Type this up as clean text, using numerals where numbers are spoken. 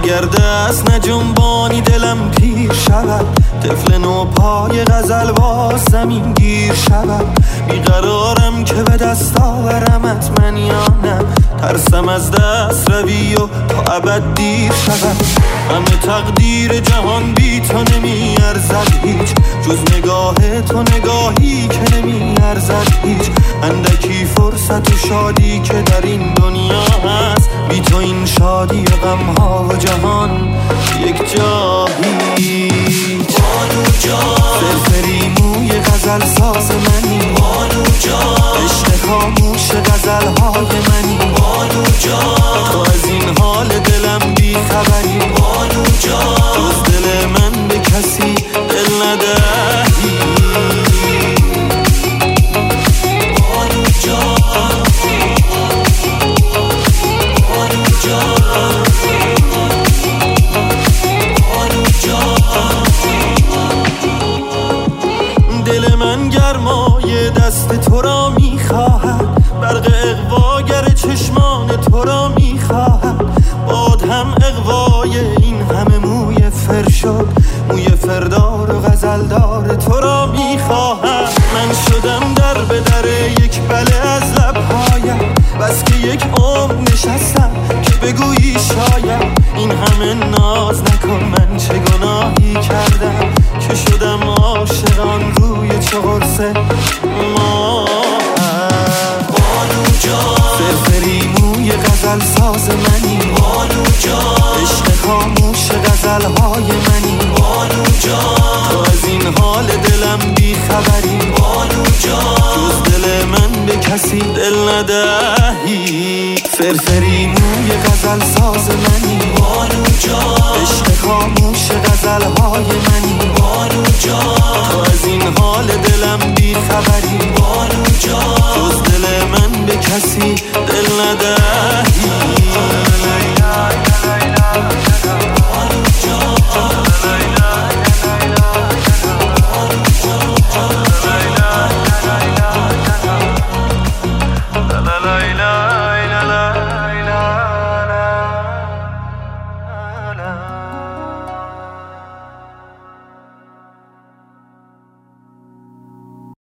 اگر دست نجنبانی دلم پیر شود، طفل نو پای غزل باز زمین گیر شود. بیقرارم که به دست آورمت من یا نه، ترسم از دست روی و تا ابد دیر شود. همه تقدیر جهان بی تو نمی ارزد هیچ، جز نگاه تو نگاهی که نمی ارزد هیچ. اندکی فرصت و شادی که در این دنیا هست، بی تو این شادی و غم ها و جهان یک جایی. بانو جان فرفری موی غزل ساز منی، بانو جان عشق خاموش غزل های منی، بانو جان تو از این حال دلم بی خبری، بانو جان جز دل من به کسی دل ندهی. بانو جان بانو جان بانو جان. دل من گرمای دست تو را میخواهد، برق اغواگر چشمان تو را میخواهد. باد هم اغوای این همه موی فر شد، موی فردار و غزلدار تو را میخواهد. من شدم در به در یک بله از لبهایم، بس که یک عمر نشستم که بگویی شاید. این همه ناز نکن، من چه گناهی کردم که شدم عاشقان روی چه قرصه ما. بانو جان فرفری موی غزل ساز منی، بانو جان عشق خاموش غزل های منی، بانو جان تو از این حال دلم بی خبری، بانو جان جز دل من به کسی دل ندهی. فرفری موی غزل ساز منی، بانو جان عشق خاموش غزل های منی، بانو جان تو از این حال دلم بی خبری،